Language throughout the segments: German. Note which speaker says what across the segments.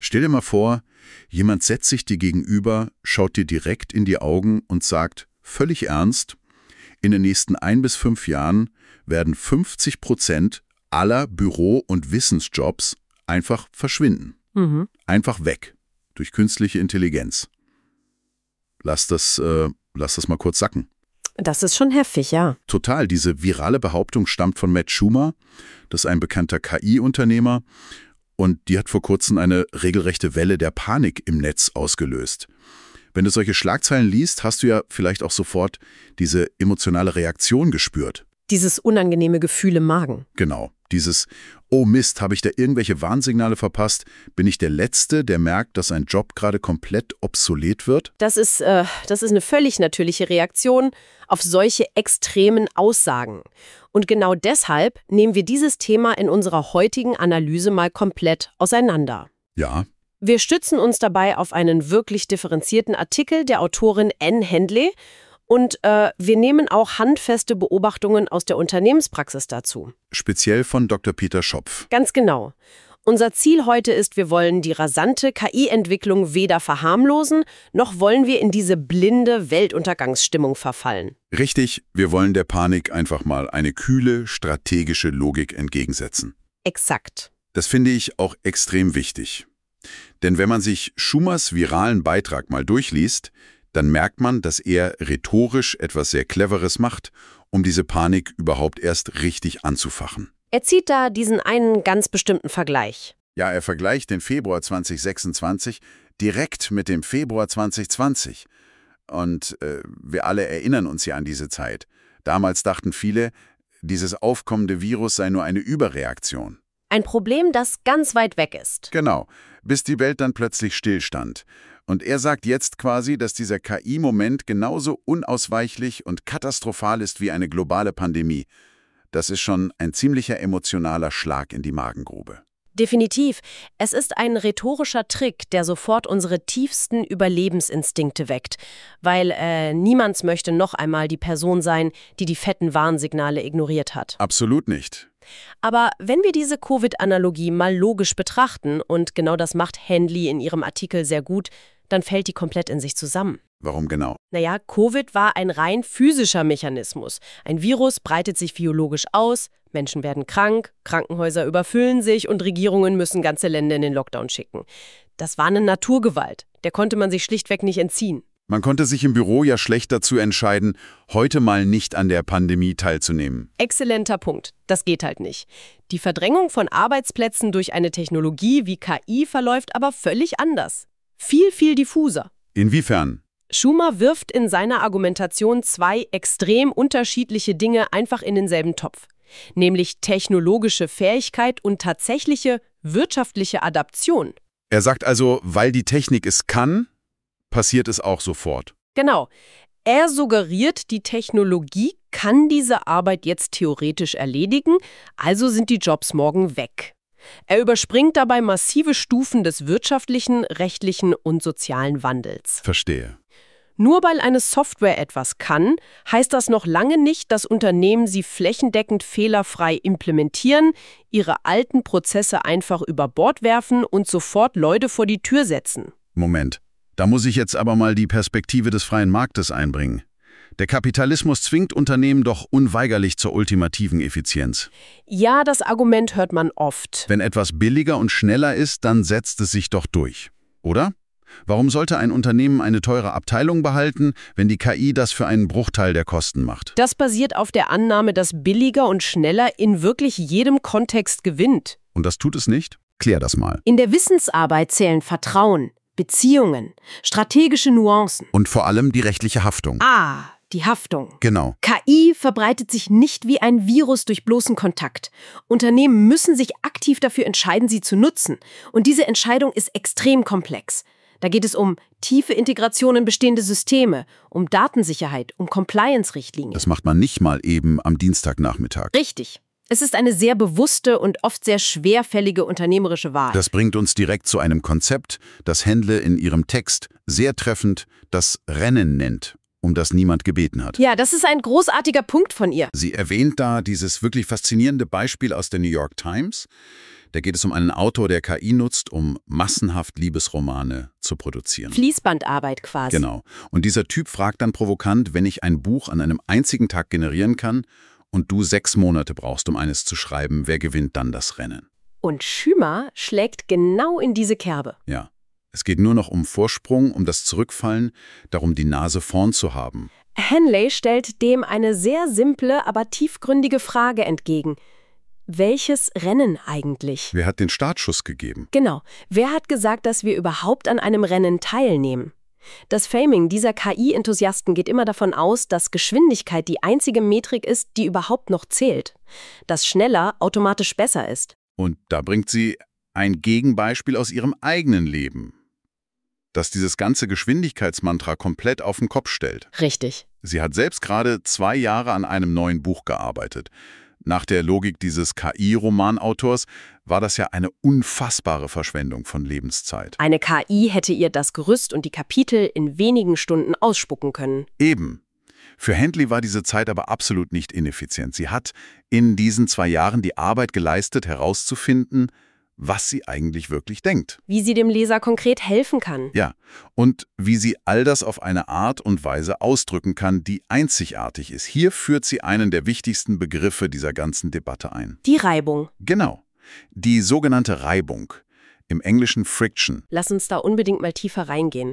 Speaker 1: Stell dir mal vor, jemand setzt sich dir gegenüber, schaut dir direkt in die Augen und sagt, völlig ernst, in den nächsten 1 bis 5 Jahren werden 50% aller Büro- und Wissensjobs einfach verschwinden. Einfach weg. Durch künstliche Intelligenz. Lass das mal kurz sacken.
Speaker 2: Das ist schon heftig, ja.
Speaker 1: Total. Diese virale Behauptung stammt von Matt Schumer. Das ist ein bekannter KI-Unternehmer. Und die hat vor kurzem eine regelrechte Welle der Panik im Netz ausgelöst. Wenn du solche Schlagzeilen liest, hast du ja vielleicht auch sofort diese emotionale Reaktion gespürt.
Speaker 2: Dieses unangenehme Gefühl im Magen.
Speaker 1: Genau. Dieses, oh Mist, habe ich da irgendwelche Warnsignale verpasst? Bin ich der Letzte, der merkt, dass ein Job gerade komplett obsolet wird?
Speaker 2: Das ist eine völlig natürliche Reaktion auf solche extremen Aussagen. Und genau deshalb nehmen wir dieses Thema in unserer heutigen Analyse mal komplett auseinander.
Speaker 1: Ja.
Speaker 2: Wir stützen uns dabei auf einen wirklich differenzierten Artikel der Autorin Anne Handley und wir nehmen auch handfeste Beobachtungen aus der Unternehmenspraxis dazu.
Speaker 1: Speziell von Dr. Peter Schopf.
Speaker 2: Ganz genau. Unser Ziel heute ist, wir wollen die rasante KI-Entwicklung weder verharmlosen, noch wollen wir in diese blinde Weltuntergangsstimmung verfallen.
Speaker 1: Richtig, wir wollen der Panik einfach mal eine kühle, strategische Logik entgegensetzen.
Speaker 2: Exakt.
Speaker 1: Das finde ich auch extrem wichtig. Denn wenn man sich Schumers viralen Beitrag mal durchliest, dann merkt man, dass er rhetorisch etwas sehr Cleveres macht, um diese Panik überhaupt erst richtig anzufachen.
Speaker 2: Er zieht da diesen einen ganz bestimmten Vergleich.
Speaker 1: Ja, er vergleicht den Februar 2026 direkt mit dem Februar 2020. Und wir alle erinnern uns ja an diese Zeit. Damals dachten viele, dieses aufkommende Virus sei nur eine Überreaktion.
Speaker 2: Ein Problem, das ganz weit weg ist.
Speaker 1: Genau, bis die Welt dann plötzlich stillstand. Und er sagt jetzt quasi, dass dieser KI-Moment genauso unausweichlich und katastrophal ist wie eine globale Pandemie. Das ist schon ein ziemlicher emotionaler Schlag in die Magengrube.
Speaker 2: Definitiv. Es ist ein rhetorischer Trick, der sofort unsere tiefsten Überlebensinstinkte weckt. Weil niemand möchte noch einmal die Person sein, die die fetten Warnsignale ignoriert hat.
Speaker 1: Absolut nicht.
Speaker 2: Aber wenn wir diese Covid-Analogie mal logisch betrachten, und genau das macht Handley in ihrem Artikel sehr gut, dann fällt die komplett in sich zusammen.
Speaker 1: Warum genau?
Speaker 2: Naja, Covid war ein rein physischer Mechanismus. Ein Virus breitet sich biologisch aus, Menschen werden krank, Krankenhäuser überfüllen sich und Regierungen müssen ganze Länder in den Lockdown schicken. Das war eine Naturgewalt, der konnte man sich schlichtweg nicht entziehen.
Speaker 1: Man konnte sich im Büro ja schlecht dazu entscheiden, heute mal nicht an der Pandemie teilzunehmen.
Speaker 2: Exzellenter Punkt. Das geht halt nicht. Die Verdrängung von Arbeitsplätzen durch eine Technologie wie KI verläuft aber völlig anders. Viel, viel diffuser.
Speaker 1: Inwiefern?
Speaker 2: Schumer wirft in seiner Argumentation 2 extrem unterschiedliche Dinge einfach in denselben Topf. Nämlich technologische Fähigkeit und tatsächliche wirtschaftliche Adaption.
Speaker 1: Er sagt also, weil die Technik es kann, passiert es auch sofort.
Speaker 2: Genau. Er suggeriert, die Technologie kann diese Arbeit jetzt theoretisch erledigen, also sind die Jobs morgen weg. Er überspringt dabei massive Stufen des wirtschaftlichen, rechtlichen und sozialen Wandels.
Speaker 1: Verstehe.
Speaker 2: Nur weil eine Software etwas kann, heißt das noch lange nicht, dass Unternehmen sie flächendeckend fehlerfrei implementieren, ihre alten Prozesse einfach über Bord werfen und sofort Leute vor die Tür setzen.
Speaker 1: Moment, da muss ich jetzt aber mal die Perspektive des freien Marktes einbringen. Der Kapitalismus zwingt Unternehmen doch unweigerlich zur ultimativen Effizienz.
Speaker 2: Ja, das Argument hört man oft.
Speaker 1: Wenn etwas billiger und schneller ist, dann setzt es sich doch durch, oder? Warum sollte ein Unternehmen eine teure Abteilung behalten, wenn die KI das für einen Bruchteil der Kosten macht?
Speaker 2: Das basiert auf der Annahme, dass billiger und schneller in wirklich jedem Kontext gewinnt.
Speaker 1: Und das tut es nicht? Klär das mal.
Speaker 2: In der Wissensarbeit zählen Vertrauen, Beziehungen, strategische Nuancen.
Speaker 1: Und vor allem die rechtliche Haftung.
Speaker 2: Die Haftung.
Speaker 1: Genau.
Speaker 2: KI verbreitet sich nicht wie ein Virus durch bloßen Kontakt. Unternehmen müssen sich aktiv dafür entscheiden, sie zu nutzen. Und diese Entscheidung ist extrem komplex. Da geht es um tiefe Integration in bestehende Systeme, um Datensicherheit, um Compliance-Richtlinien.
Speaker 1: Das macht man nicht mal eben am Dienstagnachmittag.
Speaker 2: Richtig. Es ist eine sehr bewusste und oft sehr schwerfällige unternehmerische Wahl.
Speaker 1: Das bringt uns direkt zu einem Konzept, das Handley in ihrem Text sehr treffend das Rennen nennt, um das niemand gebeten hat.
Speaker 2: Ja, das ist ein großartiger Punkt von ihr.
Speaker 1: Sie erwähnt da dieses wirklich faszinierende Beispiel aus der New York Times. Da geht es um einen Autor, der KI nutzt, um massenhaft Liebesromane zu produzieren.
Speaker 2: Fließbandarbeit quasi.
Speaker 1: Genau. Und dieser Typ fragt dann provokant, wenn ich ein Buch an einem einzigen Tag generieren kann und du 6 Monate brauchst, um eines zu schreiben, wer gewinnt dann das Rennen?
Speaker 2: Und Schümer schlägt genau in diese Kerbe.
Speaker 1: Ja. Es geht nur noch um Vorsprung, um das Zurückfallen, darum die Nase vorn zu haben.
Speaker 2: Henley stellt dem eine sehr simple, aber tiefgründige Frage entgegen. Welches Rennen eigentlich?
Speaker 1: Wer hat den Startschuss gegeben?
Speaker 2: Genau. Wer hat gesagt, dass wir überhaupt an einem Rennen teilnehmen? Das Framing dieser KI-Enthusiasten geht immer davon aus, dass Geschwindigkeit die einzige Metrik ist, die überhaupt noch zählt. Dass schneller automatisch besser ist.
Speaker 1: Und da bringt sie ein Gegenbeispiel aus ihrem eigenen Leben, das dieses ganze Geschwindigkeitsmantra komplett auf den Kopf stellt.
Speaker 2: Richtig.
Speaker 1: Sie hat selbst gerade 2 Jahre an einem neuen Buch gearbeitet. Nach der Logik dieses KI-Romanautors war das ja eine unfassbare Verschwendung von Lebenszeit.
Speaker 2: Eine KI hätte ihr das Gerüst und die Kapitel in wenigen Stunden ausspucken können.
Speaker 1: Eben. Für Handley war diese Zeit aber absolut nicht ineffizient. Sie hat in diesen 2 Jahren die Arbeit geleistet, herauszufinden, was sie eigentlich wirklich denkt.
Speaker 2: Wie sie dem Leser konkret helfen kann.
Speaker 1: Ja, und wie sie all das auf eine Art und Weise ausdrücken kann, die einzigartig ist. Hier führt sie einen der wichtigsten Begriffe dieser ganzen Debatte ein.
Speaker 2: Die Reibung.
Speaker 1: Genau, die sogenannte Reibung, im Englischen Friction.
Speaker 2: Lass uns da unbedingt mal tiefer reingehen.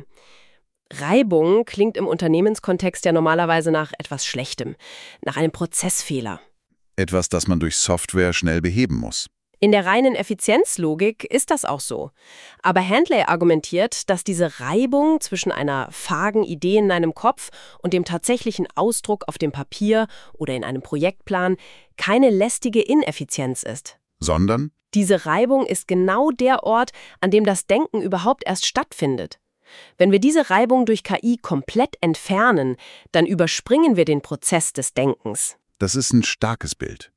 Speaker 2: Reibung klingt im Unternehmenskontext ja normalerweise nach etwas Schlechtem, nach einem Prozessfehler.
Speaker 1: Etwas, das man durch Software schnell beheben muss.
Speaker 2: In der reinen Effizienzlogik ist das auch so. Aber Handley argumentiert, dass diese Reibung zwischen einer vagen Idee in einem Kopf und dem tatsächlichen Ausdruck auf dem Papier oder in einem Projektplan keine lästige Ineffizienz ist.
Speaker 1: Sondern?
Speaker 2: Diese Reibung ist genau der Ort, an dem das Denken überhaupt erst stattfindet. Wenn wir diese Reibung durch KI komplett entfernen, dann überspringen wir den Prozess des Denkens.
Speaker 1: Das ist ein starkes Bild.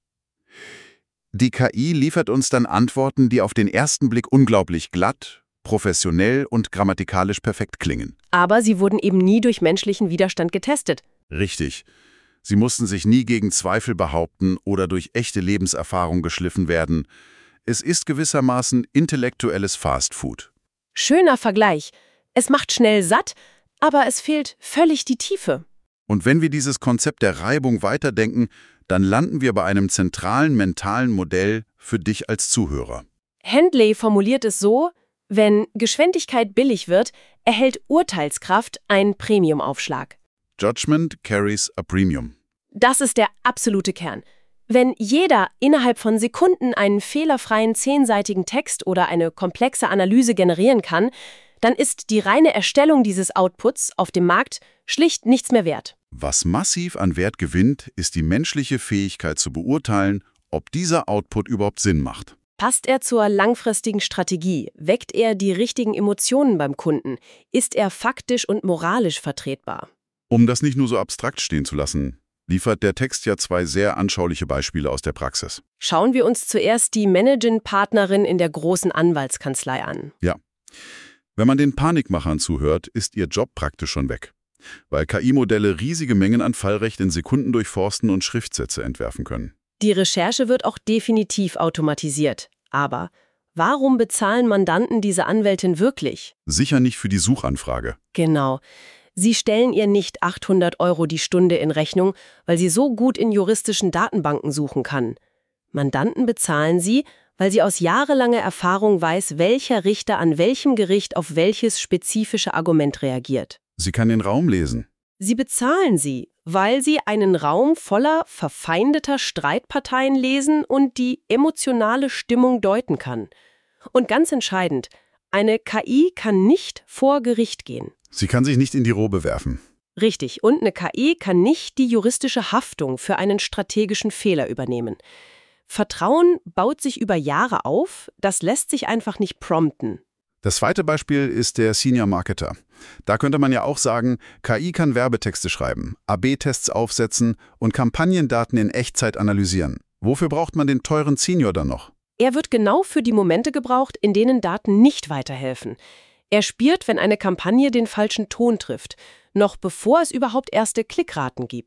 Speaker 1: Die KI liefert uns dann Antworten, die auf den ersten Blick unglaublich glatt, professionell und grammatikalisch perfekt klingen.
Speaker 2: Aber sie wurden eben nie durch menschlichen Widerstand getestet.
Speaker 1: Richtig. Sie mussten sich nie gegen Zweifel behaupten oder durch echte Lebenserfahrung geschliffen werden. Es ist gewissermaßen intellektuelles Fastfood.
Speaker 2: Schöner Vergleich. Es macht schnell satt, aber es fehlt völlig die Tiefe.
Speaker 1: Und wenn wir dieses Konzept der Reibung weiterdenken, dann landen wir bei einem zentralen mentalen Modell für dich als Zuhörer.
Speaker 2: Handley formuliert es so: Wenn Geschwindigkeit billig wird, erhält Urteilskraft einen Premiumaufschlag.
Speaker 1: Judgment carries a premium.
Speaker 2: Das ist der absolute Kern. Wenn jeder innerhalb von Sekunden einen fehlerfreien 10-seitigen Text oder eine komplexe Analyse generieren kann, dann ist die reine Erstellung dieses Outputs auf dem Markt schlicht nichts mehr wert.
Speaker 1: Was massiv an Wert gewinnt, ist die menschliche Fähigkeit zu beurteilen, ob dieser Output überhaupt Sinn macht.
Speaker 2: Passt er zur langfristigen Strategie? Weckt er die richtigen Emotionen beim Kunden? Ist er faktisch und moralisch vertretbar?
Speaker 1: Um das nicht nur so abstrakt stehen zu lassen, liefert der Text ja 2 sehr anschauliche Beispiele aus der Praxis.
Speaker 2: Schauen wir uns zuerst die Managing-Partnerin in der großen Anwaltskanzlei an.
Speaker 1: Ja. Wenn man den Panikmachern zuhört, ist ihr Job praktisch schon weg. Weil KI-Modelle riesige Mengen an Fallrecht in Sekunden durchforsten und Schriftsätze entwerfen können.
Speaker 2: Die Recherche wird auch definitiv automatisiert. Aber warum bezahlen Mandanten diese Anwältin wirklich?
Speaker 1: Sicher nicht für die Suchanfrage.
Speaker 2: Genau. Sie stellen ihr nicht 800 € die Stunde in Rechnung, weil sie so gut in juristischen Datenbanken suchen kann. Mandanten bezahlen sie, weil sie aus jahrelanger Erfahrung weiß, welcher Richter an welchem Gericht auf welches spezifische Argument reagiert.
Speaker 1: Sie kann den Raum lesen.
Speaker 2: Sie bezahlen sie, weil sie einen Raum voller verfeindeter Streitparteien lesen und die emotionale Stimmung deuten kann. Und ganz entscheidend, eine KI kann nicht vor Gericht gehen.
Speaker 1: Sie kann sich nicht in die Robe werfen.
Speaker 2: Richtig, und eine KI kann nicht die juristische Haftung für einen strategischen Fehler übernehmen. Vertrauen baut sich über Jahre auf, das lässt sich einfach nicht prompten.
Speaker 1: Das zweite Beispiel ist der Senior Marketer. Da könnte man ja auch sagen, KI kann Werbetexte schreiben, AB-Tests aufsetzen und Kampagnendaten in Echtzeit analysieren. Wofür braucht man den teuren Senior dann noch?
Speaker 2: Er wird genau für die Momente gebraucht, in denen Daten nicht weiterhelfen. Er spielt, wenn eine Kampagne den falschen Ton trifft, noch bevor es überhaupt erste Klickraten gibt.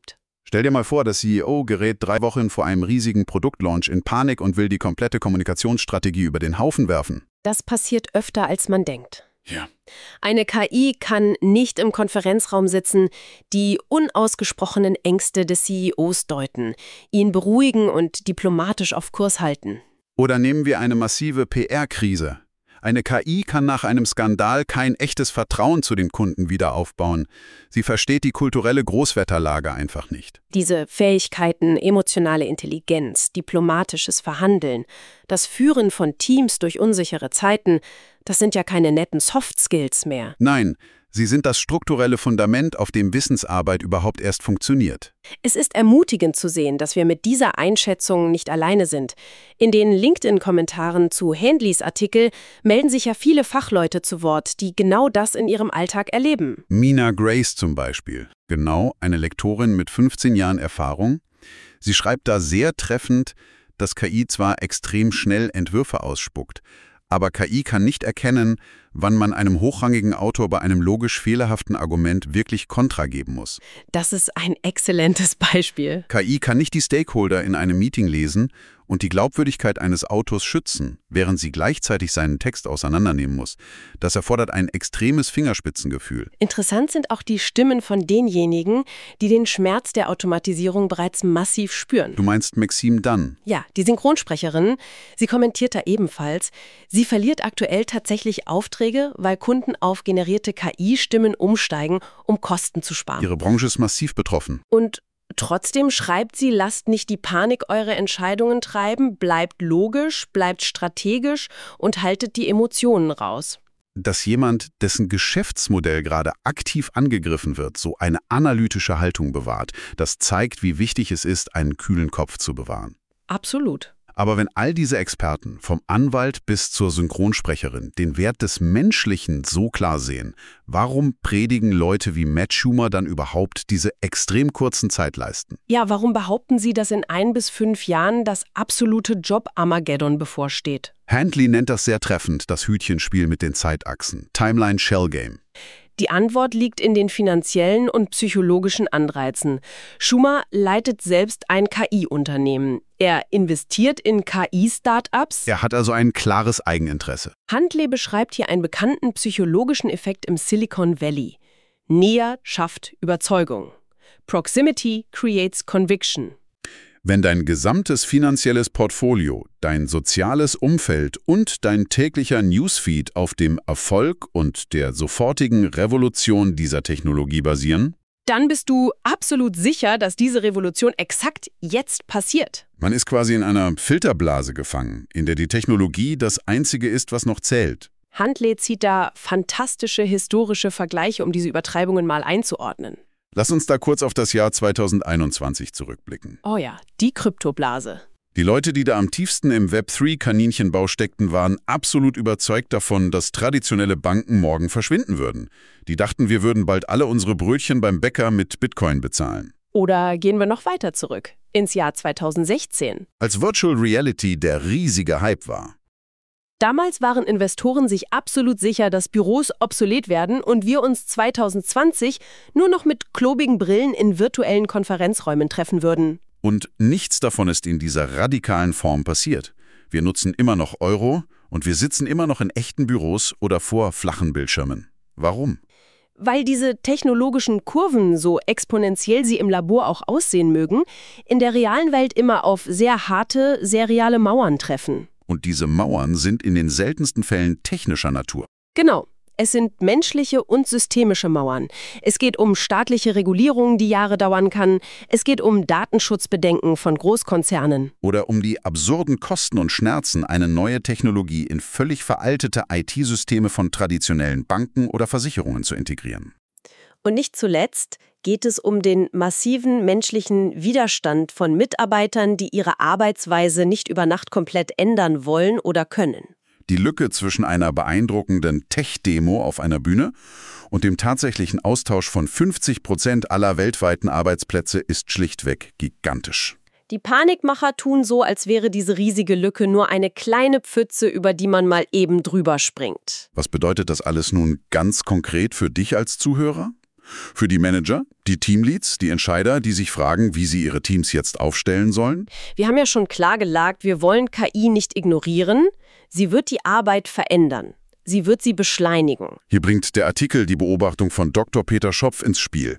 Speaker 1: Stell dir mal vor, der CEO gerät 3 Wochen vor einem riesigen Produktlaunch in Panik und will die komplette Kommunikationsstrategie über den Haufen werfen.
Speaker 2: Das passiert öfter, als man denkt.
Speaker 1: Ja.
Speaker 2: Eine KI kann nicht im Konferenzraum sitzen, die unausgesprochenen Ängste des CEOs deuten, ihn beruhigen und diplomatisch auf Kurs halten.
Speaker 1: Oder nehmen wir eine massive PR-Krise. Eine KI kann nach einem Skandal kein echtes Vertrauen zu den Kunden wieder aufbauen. Sie versteht die kulturelle Großwetterlage einfach nicht.
Speaker 2: Diese Fähigkeiten, emotionale Intelligenz, diplomatisches Verhandeln, das Führen von Teams durch unsichere Zeiten, das sind ja keine netten Soft Skills mehr.
Speaker 1: Nein, sie sind das strukturelle Fundament, auf dem Wissensarbeit überhaupt erst funktioniert.
Speaker 2: Es ist ermutigend zu sehen, dass wir mit dieser Einschätzung nicht alleine sind. In den LinkedIn-Kommentaren zu Handleys Artikel melden sich ja viele Fachleute zu Wort, die genau das in ihrem Alltag erleben.
Speaker 1: Mina Grace zum Beispiel, genau eine Lektorin mit 15 Jahren Erfahrung. Sie schreibt da sehr treffend, dass KI zwar extrem schnell Entwürfe ausspuckt, aber KI kann nicht erkennen, wann man einem hochrangigen Autor bei einem logisch fehlerhaften Argument wirklich Kontra geben muss.
Speaker 2: Das ist ein exzellentes Beispiel.
Speaker 1: KI kann nicht die Stakeholder in einem Meeting lesen und die Glaubwürdigkeit eines Autors schützen, während sie gleichzeitig seinen Text auseinandernehmen muss. Das erfordert ein extremes Fingerspitzengefühl.
Speaker 2: Interessant sind auch die Stimmen von denjenigen, die den Schmerz der Automatisierung bereits massiv spüren.
Speaker 1: Du meinst Maxime Dunn?
Speaker 2: Ja, die Synchronsprecherin, sie kommentiert da ebenfalls, sie verliert aktuell tatsächlich Aufträge, weil Kunden auf generierte KI-Stimmen umsteigen, um Kosten zu sparen.
Speaker 1: Ihre Branche ist massiv betroffen.
Speaker 2: Und trotzdem schreibt sie, lasst nicht die Panik eure Entscheidungen treiben, bleibt logisch, bleibt strategisch und haltet die Emotionen raus.
Speaker 1: Dass jemand, dessen Geschäftsmodell gerade aktiv angegriffen wird, so eine analytische Haltung bewahrt, das zeigt, wie wichtig es ist, einen kühlen Kopf zu bewahren.
Speaker 2: Absolut.
Speaker 1: Aber wenn all diese Experten, vom Anwalt bis zur Synchronsprecherin, den Wert des Menschlichen so klar sehen, warum predigen Leute wie Matt Schumer dann überhaupt diese extrem kurzen Zeitleisten?
Speaker 2: Ja, warum behaupten Sie, dass in 1 bis 5 Jahren das absolute Job-Armageddon bevorsteht?
Speaker 1: Handley nennt das sehr treffend, das Hütchenspiel mit den Zeitachsen, Timeline Shell Game.
Speaker 2: Die Antwort liegt in den finanziellen und psychologischen Anreizen. Schumer leitet selbst ein KI-Unternehmen. Er investiert in KI-Startups.
Speaker 1: Er hat also ein klares Eigeninteresse.
Speaker 2: Handley beschreibt hier einen bekannten psychologischen Effekt im Silicon Valley. Nähe schafft Überzeugung. Proximity creates conviction.
Speaker 1: Wenn dein gesamtes finanzielles Portfolio, dein soziales Umfeld und dein täglicher Newsfeed auf dem Erfolg und der sofortigen Revolution dieser Technologie basieren,
Speaker 2: dann bist du absolut sicher, dass diese Revolution exakt jetzt passiert.
Speaker 1: Man ist quasi in einer Filterblase gefangen, in der die Technologie das Einzige ist, was noch zählt.
Speaker 2: Handley zieht da fantastische historische Vergleiche, um diese Übertreibungen mal einzuordnen.
Speaker 1: Lass uns da kurz auf das Jahr 2021 zurückblicken.
Speaker 2: Oh ja, die Kryptoblase.
Speaker 1: Die Leute, die da am tiefsten im Web3-Kaninchenbau steckten, waren absolut überzeugt davon, dass traditionelle Banken morgen verschwinden würden. Die dachten, wir würden bald alle unsere Brötchen beim Bäcker mit Bitcoin bezahlen.
Speaker 2: Oder gehen wir noch weiter zurück, ins Jahr 2016.
Speaker 1: Als Virtual Reality der riesige Hype war.
Speaker 2: Damals waren Investoren sich absolut sicher, dass Büros obsolet werden und wir uns 2020 nur noch mit klobigen Brillen in virtuellen Konferenzräumen treffen würden.
Speaker 1: Und nichts davon ist in dieser radikalen Form passiert. Wir nutzen immer noch Euro und wir sitzen immer noch in echten Büros oder vor flachen Bildschirmen. Warum?
Speaker 2: Weil diese technologischen Kurven, so exponentiell sie im Labor auch aussehen mögen, in der realen Welt immer auf sehr harte, sehr reale Mauern treffen.
Speaker 1: Und diese Mauern sind in den seltensten Fällen technischer Natur.
Speaker 2: Genau. Es sind menschliche und systemische Mauern. Es geht um staatliche Regulierung, die Jahre dauern kann. Es geht um Datenschutzbedenken von Großkonzernen.
Speaker 1: Oder um die absurden Kosten und Schmerzen, eine neue Technologie in völlig veraltete IT-Systeme von traditionellen Banken oder Versicherungen zu integrieren.
Speaker 2: Und nicht zuletzt geht es um den massiven menschlichen Widerstand von Mitarbeitern, die ihre Arbeitsweise nicht über Nacht komplett ändern wollen oder können.
Speaker 1: Die Lücke zwischen einer beeindruckenden Tech-Demo auf einer Bühne und dem tatsächlichen Austausch von 50% aller weltweiten Arbeitsplätze ist schlichtweg gigantisch.
Speaker 2: Die Panikmacher tun so, als wäre diese riesige Lücke nur eine kleine Pfütze, über die man mal eben drüber springt.
Speaker 1: Was bedeutet das alles nun ganz konkret für dich als Zuhörer? Für die Manager, die Teamleads, die Entscheider, die sich fragen, wie sie ihre Teams jetzt aufstellen sollen?
Speaker 2: Wir haben ja schon klargelagt, wir wollen KI nicht ignorieren. Sie wird die Arbeit verändern. Sie wird sie beschleunigen.
Speaker 1: Hier bringt der Artikel die Beobachtung von Dr. Peter Schopf ins Spiel.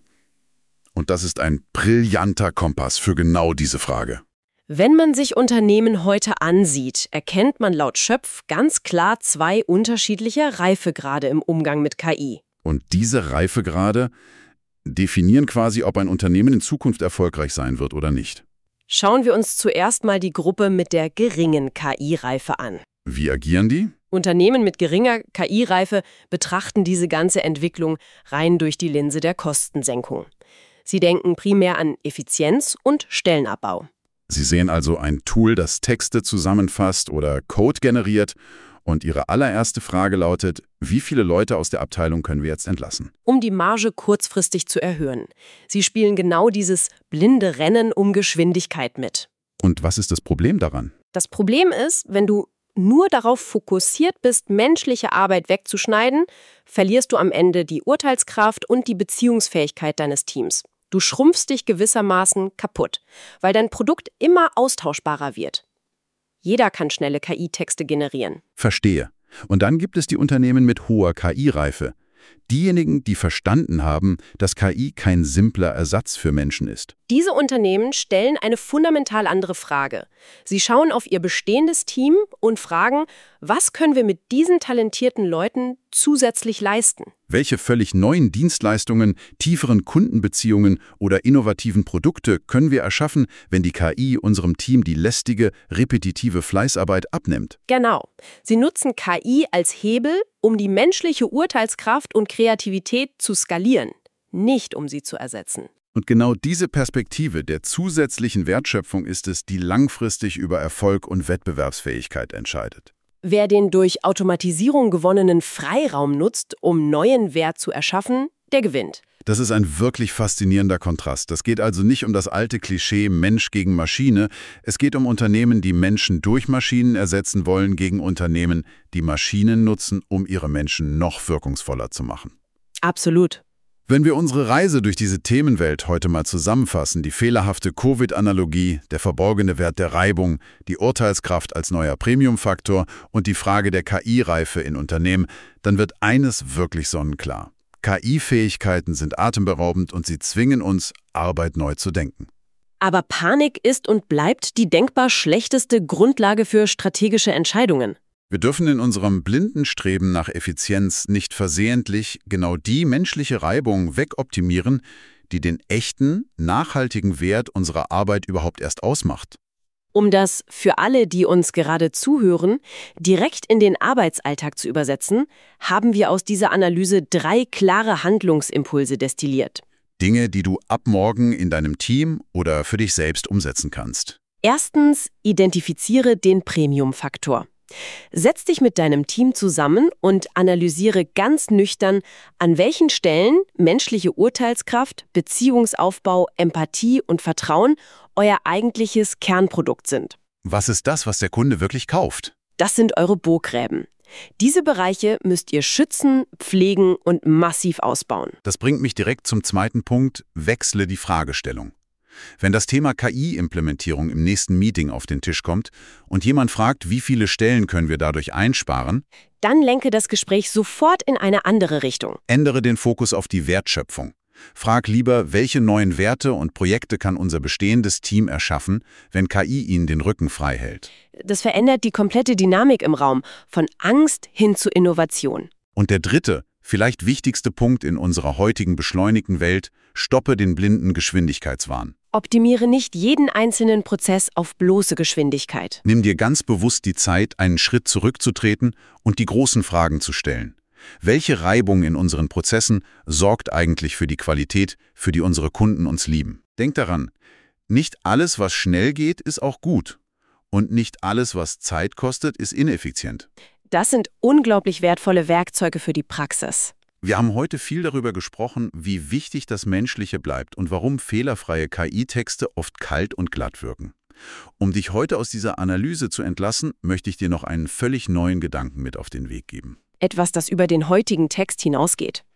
Speaker 1: Und das ist ein brillanter Kompass für genau diese Frage.
Speaker 2: Wenn man sich Unternehmen heute ansieht, erkennt man laut Schopf ganz klar 2 unterschiedliche Reifegrade im Umgang mit KI.
Speaker 1: Und diese Reifegrade definieren quasi, ob ein Unternehmen in Zukunft erfolgreich sein wird oder nicht.
Speaker 2: Schauen wir uns zuerst mal die Gruppe mit der geringen KI-Reife an.
Speaker 1: Wie agieren die?
Speaker 2: Unternehmen mit geringer KI-Reife betrachten diese ganze Entwicklung rein durch die Linse der Kostensenkung. Sie denken primär an Effizienz und Stellenabbau.
Speaker 1: Sie sehen also ein Tool, das Texte zusammenfasst oder Code generiert. Und Ihre allererste Frage lautet, wie viele Leute aus der Abteilung können wir jetzt entlassen?
Speaker 2: Um die Marge kurzfristig zu erhöhen. Sie spielen genau dieses blinde Rennen um Geschwindigkeit mit.
Speaker 1: Und was ist das Problem daran?
Speaker 2: Das Problem ist, wenn du nur darauf fokussiert bist, menschliche Arbeit wegzuschneiden, verlierst du am Ende die Urteilskraft und die Beziehungsfähigkeit deines Teams. Du schrumpfst dich gewissermaßen kaputt, weil dein Produkt immer austauschbarer wird. Jeder kann schnelle KI-Texte generieren.
Speaker 1: Verstehe. Und dann gibt es die Unternehmen mit hoher KI-Reife. Diejenigen, die verstanden haben, dass KI kein simpler Ersatz für Menschen ist.
Speaker 2: Diese Unternehmen stellen eine fundamental andere Frage. Sie schauen auf ihr bestehendes Team und fragen, was können wir mit diesen talentierten Leuten zusätzlich leisten?
Speaker 1: Welche völlig neuen Dienstleistungen, tieferen Kundenbeziehungen oder innovativen Produkte können wir erschaffen, wenn die KI unserem Team die lästige, repetitive Fleißarbeit abnimmt?
Speaker 2: Genau. Sie nutzen KI als Hebel, um die menschliche Urteilskraft und Kreativität zu skalieren, nicht um sie zu ersetzen.
Speaker 1: Und genau diese Perspektive der zusätzlichen Wertschöpfung ist es, die langfristig über Erfolg und Wettbewerbsfähigkeit entscheidet.
Speaker 2: Wer den durch Automatisierung gewonnenen Freiraum nutzt, um neuen Wert zu erschaffen, der gewinnt.
Speaker 1: Das ist ein wirklich faszinierender Kontrast. Das geht also nicht um das alte Klischee Mensch gegen Maschine. Es geht um Unternehmen, die Menschen durch Maschinen ersetzen wollen, gegen Unternehmen, die Maschinen nutzen, um ihre Menschen noch wirkungsvoller zu machen.
Speaker 2: Absolut.
Speaker 1: Wenn wir unsere Reise durch diese Themenwelt heute mal zusammenfassen, die fehlerhafte Covid-Analogie, der verborgene Wert der Reibung, die Urteilskraft als neuer Premium-Faktor und die Frage der KI-Reife in Unternehmen, dann wird eines wirklich sonnenklar. KI-Fähigkeiten sind atemberaubend und sie zwingen uns, Arbeit neu zu denken.
Speaker 2: Aber Panik ist und bleibt die denkbar schlechteste Grundlage für strategische Entscheidungen.
Speaker 1: Wir dürfen in unserem blinden Streben nach Effizienz nicht versehentlich genau die menschliche Reibung wegoptimieren, die den echten, nachhaltigen Wert unserer Arbeit überhaupt erst ausmacht.
Speaker 2: Um das für alle, die uns gerade zuhören, direkt in den Arbeitsalltag zu übersetzen, haben wir aus dieser Analyse 3 klare Handlungsimpulse destilliert.
Speaker 1: Dinge, die du ab morgen in deinem Team oder für dich selbst umsetzen kannst.
Speaker 2: Erstens, identifiziere den Premium-Faktor. Setz dich mit deinem Team zusammen und analysiere ganz nüchtern, an welchen Stellen menschliche Urteilskraft, Beziehungsaufbau, Empathie und Vertrauen euer eigentliches Kernprodukt sind.
Speaker 1: Was ist das, was der Kunde wirklich kauft?
Speaker 2: Das sind eure Burggräben. Diese Bereiche müsst ihr schützen, pflegen und massiv ausbauen.
Speaker 1: Das bringt mich direkt zum zweiten Punkt: Wechsle die Fragestellung. Wenn das Thema KI-Implementierung im nächsten Meeting auf den Tisch kommt und jemand fragt, wie viele Stellen können wir dadurch einsparen,
Speaker 2: dann lenke das Gespräch sofort in eine andere Richtung.
Speaker 1: ändere den Fokus auf die Wertschöpfung. Frag lieber, welche neuen Werte und Projekte kann unser bestehendes Team erschaffen, wenn KI ihnen den Rücken frei hält.
Speaker 2: Das verändert die komplette Dynamik im Raum, von Angst hin zu Innovation.
Speaker 1: Und der dritte, vielleicht wichtigste Punkt in unserer heutigen beschleunigten Welt: Stoppe den blinden Geschwindigkeitswahn.
Speaker 2: Optimiere nicht jeden einzelnen Prozess auf bloße Geschwindigkeit.
Speaker 1: Nimm dir ganz bewusst die Zeit, einen Schritt zurückzutreten und die großen Fragen zu stellen. Welche Reibung in unseren Prozessen sorgt eigentlich für die Qualität, für die unsere Kunden uns lieben? Denk daran, nicht alles, was schnell geht, ist auch gut. Und nicht alles, was Zeit kostet, ist ineffizient.
Speaker 2: Das sind unglaublich wertvolle Werkzeuge für die Praxis.
Speaker 1: Wir haben heute viel darüber gesprochen, wie wichtig das Menschliche bleibt und warum fehlerfreie KI-Texte oft kalt und glatt wirken. Um dich heute aus dieser Analyse zu entlassen, möchte ich dir noch einen völlig neuen Gedanken mit auf den Weg geben.
Speaker 2: Etwas, das über den heutigen Text hinausgeht.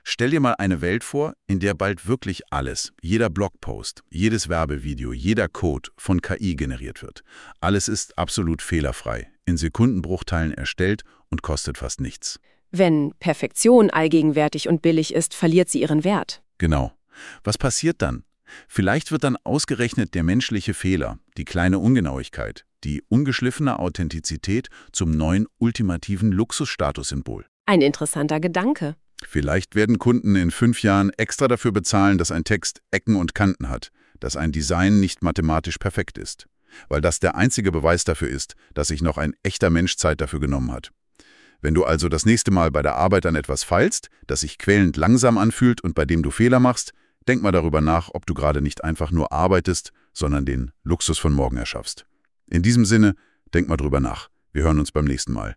Speaker 1: Stell dir mal eine Welt vor, in der bald wirklich alles, jeder Blogpost, jedes Werbevideo, jeder Code von KI generiert wird. Alles ist absolut fehlerfrei, in Sekundenbruchteilen erstellt und kostet fast nichts.
Speaker 2: Wenn Perfektion allgegenwärtig und billig ist, verliert sie ihren Wert.
Speaker 1: Genau. Was passiert dann? Vielleicht wird dann ausgerechnet der menschliche Fehler, die kleine Ungenauigkeit, die ungeschliffene Authentizität zum neuen ultimativen Luxusstatussymbol.
Speaker 2: Ein interessanter Gedanke.
Speaker 1: Vielleicht werden Kunden in 5 Jahren extra dafür bezahlen, dass ein Text Ecken und Kanten hat, dass ein Design nicht mathematisch perfekt ist. Weil das der einzige Beweis dafür ist, dass sich noch ein echter Mensch Zeit dafür genommen hat. Wenn du also das nächste Mal bei der Arbeit an etwas feilst, das sich quälend langsam anfühlt und bei dem du Fehler machst, denk mal darüber nach, ob du gerade nicht einfach nur arbeitest, sondern den Luxus von morgen erschaffst. In diesem Sinne, denk mal drüber nach. Wir hören uns beim nächsten Mal.